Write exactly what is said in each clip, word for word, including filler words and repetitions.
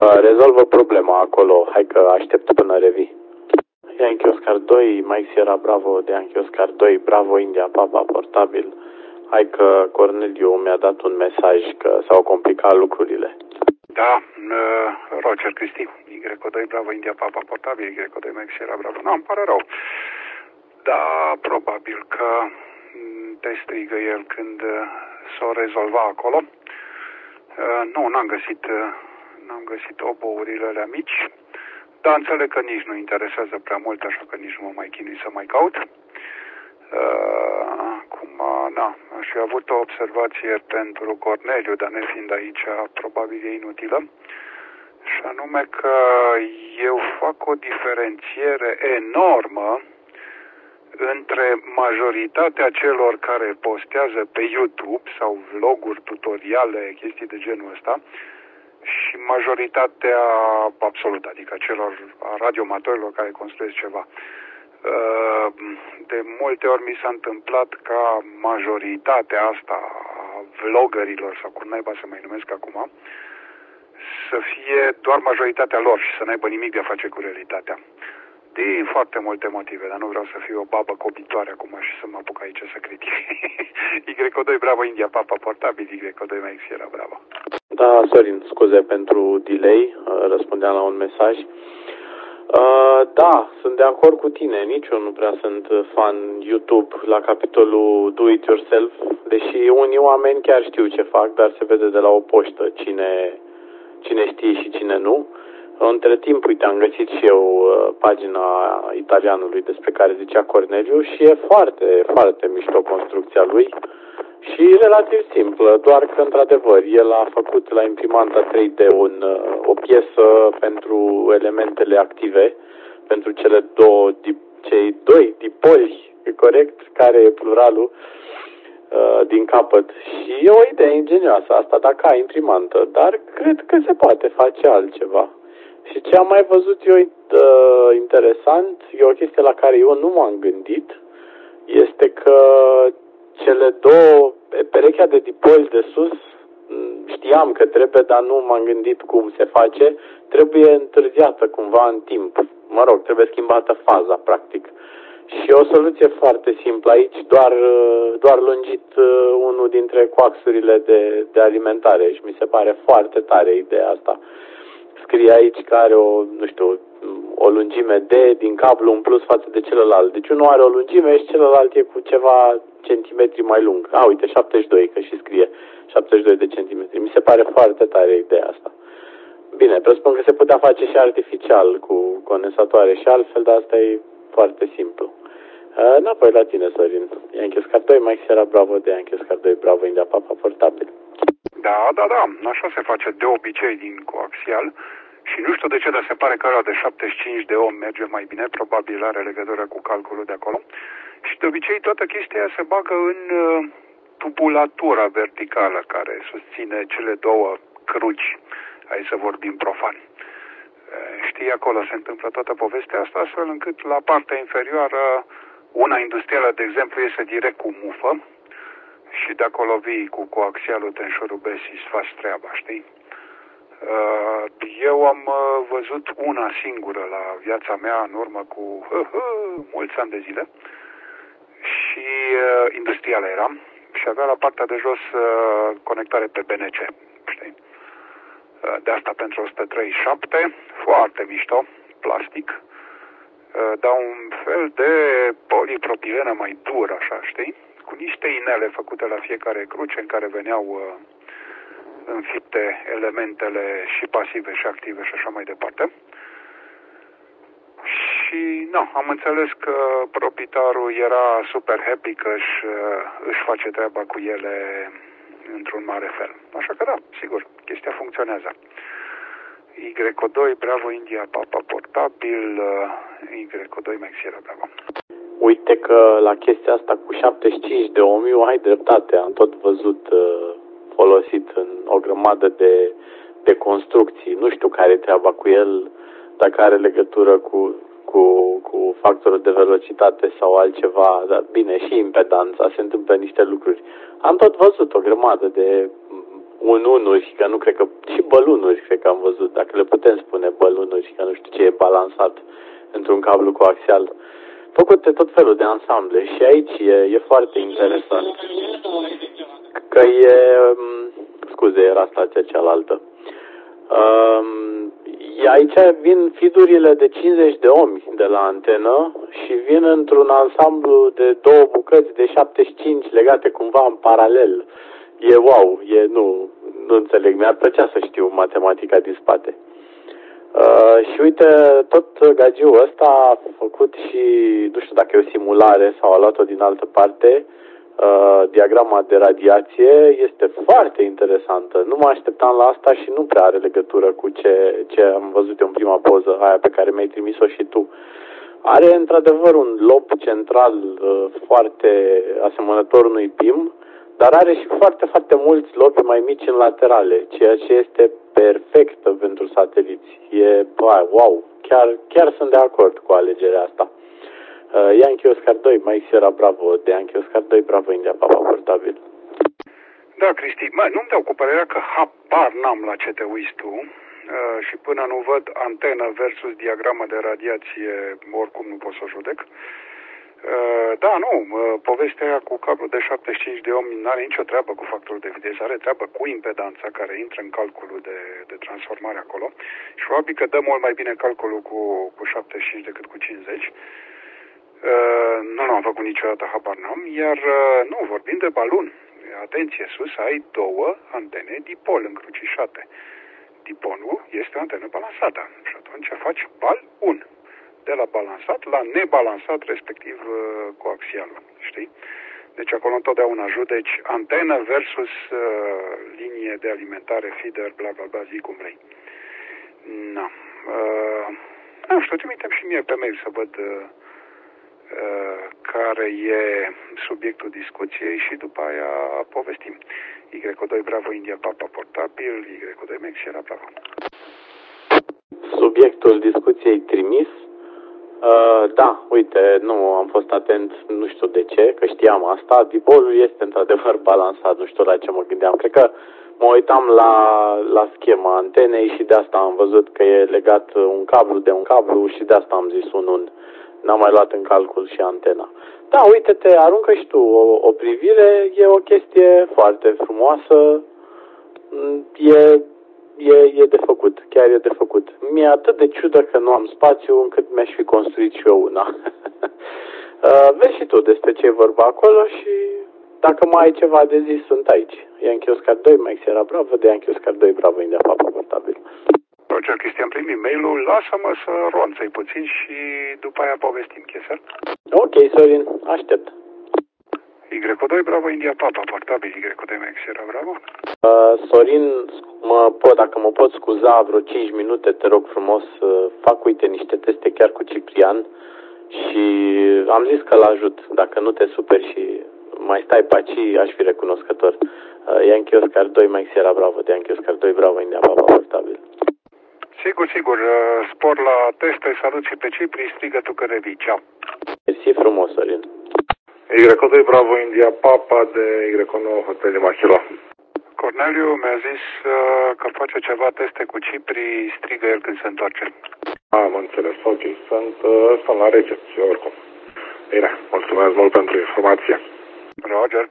Rezolvă problema acolo. Hai că aștept până revii. Yankee Oscar doi, Mike Sierra Bravo de Yankee Oscar doi, Bravo India Papa portabil. Hai că Corneliu mi-a dat un mesaj că s-au complicat lucrurile. Da, Roger Cristi, Y doi Bravo India Papa portabil, Y doi Mike Sierra Bravo. Nu, îmi pare rău. Da, probabil că te strigă el când s-o rezolva acolo. Nu, n-am găsit, n-am găsit obourile alea mici, dar înțeleg că nici nu interesează prea mult, așa că nici nu mă mai chinui să mai caut. Acum, na, aș fi avut o observație pentru Corneliu, dar nefiind aici, probabil e inutilă. Și anume că eu fac o diferențiere enormă între majoritatea celor care postează pe YouTube sau vloguri, tutoriale, chestii de genul ăsta și majoritatea absolută, adică celor radiomatorilor care construiesc ceva. De multe ori mi s-a întâmplat ca majoritatea asta a vloggerilor, sau cum naiba să mai numesc acum, să fie doar majoritatea lor și să n-aibă nimic de a face cu realitatea. Din foarte multe motive, dar nu vreau să fiu o babă cobitoare acum și să mă apuc aici să critic. Y doi Bravo India Papa portabil, Y doi Mike Sierra Bravo. Da, Sorin, scuze pentru delay, răspundeam la un mesaj. Uh, da, sunt de acord cu tine, nici eu nu prea sunt fan YouTube la capitolul Do It Yourself, deși unii oameni chiar știu ce fac, dar se vede de la o poștă cine, cine știe și cine nu. Între timp, uite, am găsit și eu uh, pagina italianului despre care zicea Corneliu și e foarte, foarte mișto construcția lui și relativ simplă, doar că, într-adevăr, el a făcut la imprimanta trei D un, uh, o piesă pentru elementele active, pentru cele două, cei doi dipoli, e corect, care e pluralul, uh, din capăt. Și e o idee ingenioasă asta, dacă ai imprimantă, dar cred că se poate face altceva. Și ce am mai văzut eu uh, interesant, e o chestie la care eu nu m-am gândit, este că cele două, perechea de dipoli de sus, știam că trebuie, dar nu m-am gândit cum se face, trebuie întârziată cumva în timp. Mă rog, trebuie schimbată faza, practic. Și o soluție foarte simplă aici, doar, doar lungit unul dintre coaxurile de, de alimentare și mi se pare foarte tare ideea asta. Scrie aici că are o, nu știu, o lungime D din cablu în plus față de celălalt. Deci unul are o lungime și celălalt e cu ceva centimetri mai lung. A, uite, șaptezeci și doi, că și scrie șaptezeci și doi de centimetri. Mi se pare foarte tare ideea asta. Bine, presupun că se putea face și artificial cu condensatoare și altfel, dar asta e foarte simplu. Înapoi la tine, Sorin. Yankee Oscar doi, Mike Sierra Bravo de Yankee Oscar doi, Bravo India Papa portabil. Da, da, da, așa se face de obicei din coaxial și nu știu de ce, dar se pare că ăla de șaptezeci și cinci de ohm merge mai bine, probabil are legătură cu calculul de acolo și de obicei toată chestia se bagă în uh, tubulatura verticală care susține cele două cruci, hai să vorbim profan. Uh, știi, acolo se întâmplă toată povestea asta astfel încât la partea inferioară una industrială, de exemplu, iese direct cu mufă și de acolo vii cu coaxialul, te înșurubezi și îți faci treaba, știi? Eu am văzut una singură la viața mea în urmă cu hă, hă, mulți ani de zile și industrială era și avea la partea de jos conectare pe B N C, știi? De asta pentru o sută treizeci și șapte, foarte mișto, plastic, dar un fel de polipropilenă mai dur, așa, știi? Cu niște inele făcute la fiecare cruce în care veneau uh, înfipte elementele și pasive și active și așa mai departe. Și nu, am înțeles că proprietarul era super happy că își, uh, își face treaba cu ele într-un mare fel. Așa că da, sigur, chestia funcționează. Y doi Bravo India Papa portabil, uh, Y doi Mike Sierra Bravo. Uite că la chestia asta cu șaptezeci și cinci de ohm, eu ai dreptate, am tot văzut uh, folosit în o grămadă de, de construcții. Nu știu care e treaba cu el, dacă are legătură cu, cu, cu factorul de velocitate sau altceva, dar bine, și impedanța, se întâmplă niște lucruri. Am tot văzut o grămadă de un unuri, că nu cred că, și bălunuri, cred că am văzut, dacă le putem spune bălunuri, că nu știu ce e balansat într-un cablu coaxial. Făcute tot felul de ansamble și aici e, e foarte interesant. Că e, scuze, era stația cealaltă. Um, aici vin fidurile de cincizeci de ohmi de la antenă și vin într-un ansamblu de două bucăți de șaptezeci și cinci legate cumva în paralel. E wow, e, nu, nu înțeleg, mi-ar plăcea să știu matematica din spate. Uh, și uite, tot gagiul ăsta a făcut și, nu știu dacă e o simulare sau a luat-o din altă parte, uh, diagrama de radiație este foarte interesantă. Nu mă așteptam la asta și nu prea are legătură cu ce, ce am văzut eu în prima poză, aia pe care mi-ai trimis-o și tu. Are într-adevăr un lob central uh, foarte asemănător unui P I M, dar are și foarte, foarte mulți lobi mai mici în laterale, ceea ce este perfectă pentru sateliți. E, wow, chiar, chiar sunt de acord cu alegerea asta. Uh, Yankee Oscar doi, Mike Sierra Bravo, de Yankee Oscar doi, Bravo India Papa portabil. Da, Cristi, mă, nu-mi dau cu părerea că habar n-am la ce te uiți tu uh, și până nu văd antenă versus diagramă de radiație, oricum nu pot să o judec. Uh, da, nu, uh, povestea aia cu cablu de șaptezeci și cinci de ohmi nu are nicio treabă cu factorul de viteză, are treabă cu impedanța care intră în calculul de, de transformare acolo și probabil că dă mult mai bine calculul cu, cu șaptezeci și cinci decât cu cincizeci. Uh, nu l-am făcut niciodată, habar n-am, iar uh, nu, vorbim de balun. Atenție, sus ai două antene dipol încrucișate. Dipolul este o antenă balansată și atunci faci bal unu. De la balansat la nebalansat, respectiv coaxialul, știi? Deci acolo întotdeauna judeci antenă versus uh, linie de alimentare, feeder, bla bla bla, zi cum vrei. Na. Uh, nu știu, trimitem și mie pe mail să văd uh, uh, care e subiectul discuției și după aia povestim. Y doi Bravo India Papa portabil, Y doi Max Sierra Bravo. Subiectul discuției trimis. Uh, da, uite, nu am fost atent, nu știu de ce, că știam asta. Dipolul este într-adevăr balansat, nu știu la ce mă gândeam. Cred că mă uitam la, la schema antenei și de asta am văzut că e legat un cablu de un cablu și de asta am zis un un. N-am mai luat în calcul și antena. Da, uite-te, aruncă și tu o, o privire, e o chestie foarte frumoasă, e... E, e de făcut, chiar e de făcut. Mi-e atât de ciudă că nu am spațiu încât mi-aș fi construit și eu una. Vezi și tu despre ce e vorba acolo și dacă mai ai ceva de zis, sunt aici. Yankee Oscar doi, Mike Sierra Bravo, de Yankee Oscar doi, Bravo India Papa portabil. Roger Cristian, primi mail-ul, lasă-mă să ronțăi puțin și după aia povestim, chesel? Ok, Sorin, aștept. Y doi Bravo India Papa portabil, Y doi Max Sierra Bravo. Uh, Sorin, mă pot, dacă mă pot scuza vreo cinci minute, te rog frumos, uh, fac, uite, niște teste chiar cu Ciprian și am zis că l-ajut. Dacă nu te superi și mai stai pe aici, aș fi recunoscător. Uh, Yankee Oscar doi, Mike Sierra Bravo, de Yankee Oscar doi, Bravo India Papa portabil. Sigur, sigur, uh, spor la teste, salut și pe Cipri, strigă tu că revii, ceau. Mersi frumos, Sorin. Y doi Bravo India Papa de Y nouă Hotel Lima Kilo. Corneliu mi-a zis uh, că face ceva teste cu Cipri, strigă el când se întoarce. Am înțeles, ok, sunt, uh, sunt la recepție oricum. Bine, mulțumesc mult pentru informație. Roger.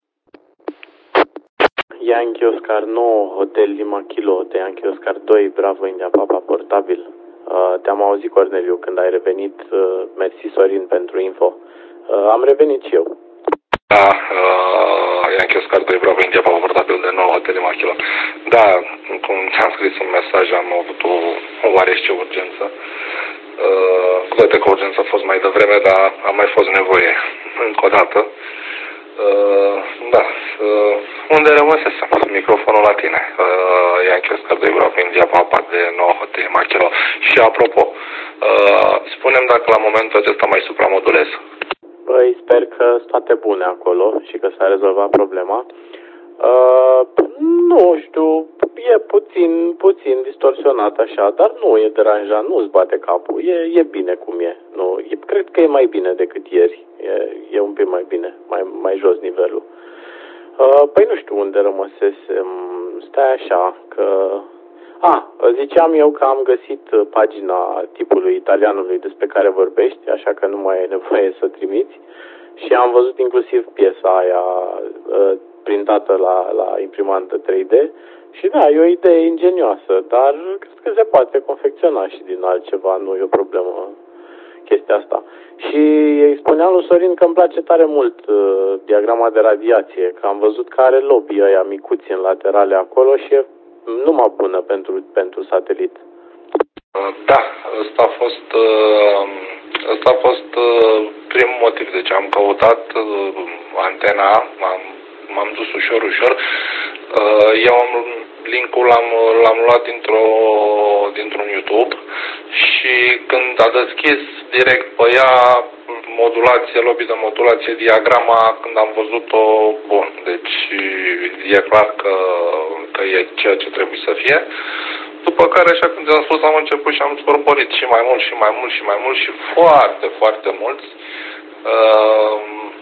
Yankee Oscar nouă Hotel Lima Kilo, de Yankee Oscar doi, Bravo India Papa portabil. Uh, te-am auzit, Corneliu, când ai revenit. Uh, mersi, Sorin, pentru info. Uh, am revenit și eu. Da, uh, Yankee Oscar doi, Bravo India Papa portabil de nouă Hotel Lima Kilo. Da, cum ți-am scris un mesaj, am avut o, o oarește urgență. Uh, cu toate că urgența a fost mai devreme, dar a mai fost nevoie încă o dată. Uh, da, uh, unde rămăsesem? Microfonul la tine. Uh, Yankee Oscar doi, Bravo India Papa de nouă Hotel Lima Kilo. Și apropo, uh, spune-mi dacă la momentul acesta mai supramodulez. Păi, sper că sunt toate bune acolo și că s-a rezolvat problema. Uh, nu știu, e puțin, puțin distorsionat așa, dar nu e deranjant, nu-ți bate capul, e, e bine cum e. Nu, e. Cred că e mai bine decât ieri, e, e un pic mai bine, mai, mai jos nivelul. Uh, păi nu știu unde rămăsesem. Stai așa, că... A, ziceam eu că am găsit pagina tipului italianului despre care vorbești, așa că nu mai e nevoie să o trimiți. Și am văzut inclusiv piesa aia uh, printată la, la imprimantă trei D. Și da, e o idee ingenioasă, dar cred că se poate confecționa și din altceva, nu e o problemă chestia asta. Și îi spuneam lui Sorin că îmi place tare mult uh, diagrama de radiație, că am văzut că are lobii ăia micuți în laterale acolo și e numai bună pentru, pentru satelit. Da, ăsta a fost, ăsta a fost primul motiv. Deci am căutat antena, m-am, m-am dus ușor, ușor. Eu am link-ul l-am, l-am luat dintr-o, dintr-un YouTube și când a deschis direct pe ea modulație, lobby de modulație, diagrama, când am văzut-o, bun, deci e clar că, că e ceea ce trebuie să fie. După care, așa cum ți-am spus, am început și am scorborit și mai mult și mai mult și mai mult și foarte, foarte mulți uh,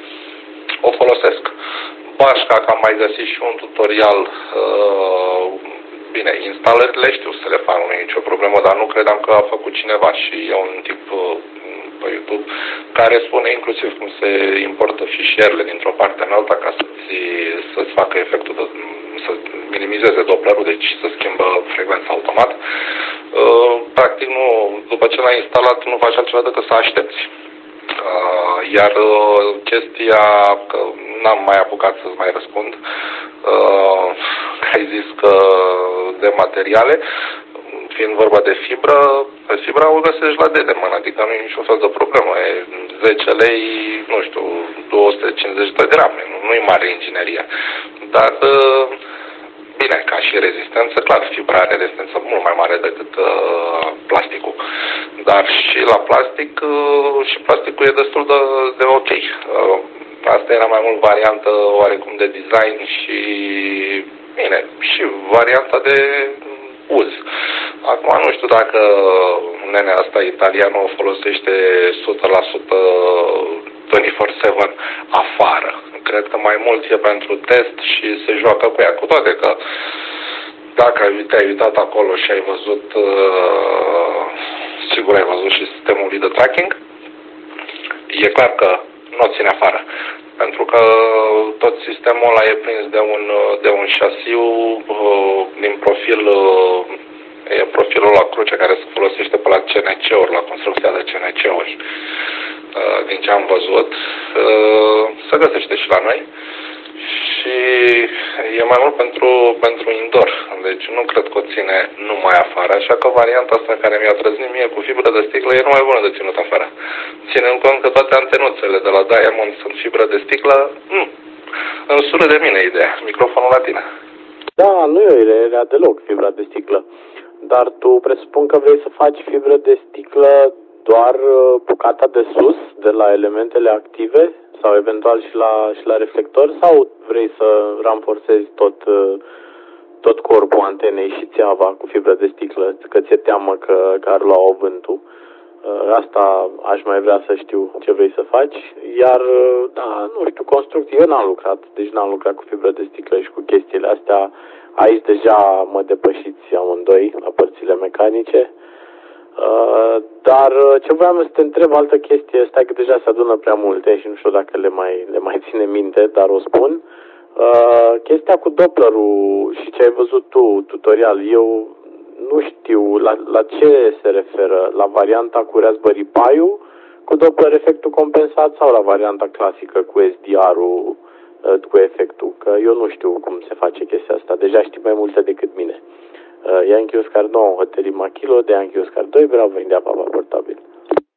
o folosesc. Bașca, că am mai găsit și un tutorial, uh, bine, instalările știu să le fac, nu e nicio problemă, dar nu credeam că a făcut cineva și e un tip uh, pe YouTube care spune inclusiv cum se importă fișierele dintr-o parte în alta ca să-ți, să-ți facă efectul de, să minimizeze Dopplerul, deci să schimbă frecvența automat. Uh, practic, nu, după ce l-ai instalat, nu faci altceva decât să aștepți. Uh, iar uh, chestia, că n-am mai apucat să-ți mai răspund, uh, că ai zis că de materiale, fiind vorba de fibră, fibra o găsești la Dedeman, adică nu e niciun fel de problemă. E zece lei, nu știu, două sute cincizeci de grame, nu e mare inginerie. Dar, bine, ca și rezistență, clar, fibra are rezistență mult mai mare decât uh, plasticul. Dar și la plastic, uh, și plasticul e destul de, de ok. Uh, asta era mai mult variantă oarecum de design și, bine, și varianta de uz. Acum nu știu dacă nenea asta italiană o folosește o sută la sută douăzeci și patru șapte afară. Cred că mai mult e pentru test și se joacă cu ea. Cu toate că dacă te-ai uitat acolo și ai văzut, uh, sigur ai văzut și sistemul de tracking, e clar că nu o ține afară. Pentru că tot sistemul ăla e prins de un, de un șasiu uh, din profil, uh, e profilul la cruce care se folosește pe la C N C-uri, la construcția de C N C-uri. Uh, din ce am văzut, uh, se găsește și la noi și e mai mult pentru, pentru indoor, deci nu cred că o ține numai afară, așa că varianta asta care mi-a trăznit mie cu fibră de sticlă e numai bună de ținut afară. Ținând cont că toate antenuțele de la Diamond sunt fibră de sticlă, mm, îmi sună de mine ideea, microfonul la tine. Da, nu e rea deloc fibra de sticlă, dar tu presupun că vrei să faci fibră de sticlă doar bucata de sus, de la elementele active, sau eventual și la, și la reflector, sau vrei să ranforsezi tot, tot corpul antenei și țeava cu fibră de sticlă, că ți-e teamă că, că ar lua-o vântul? Asta aș mai vrea să știu ce vrei să faci. Iar, da, nu știu, construcții, eu n-am lucrat, deci n-am lucrat cu fibră de sticlă și cu chestiile astea. Aici deja mă depășiți amândoi la părțile mecanice. Uh, dar ce voiam să te întreb, altă chestie, stai că deja se adună prea multe și nu știu dacă le mai, le mai ține minte, dar o spun. Uh, chestia cu Dopplerul și ce ai văzut tu, tutorial, eu nu știu la, la ce se referă, la varianta cu Raspberry Pi-ul cu Doppler efectul compensat sau la varianta clasică cu S D R-ul uh, cu efectul, că eu nu știu cum se face chestia asta, deja știi mai multe decât mine. Yankee Oscar nouă, Hotel Machilo, de Yankee Oscar doi, Bravo India Papa Portabil.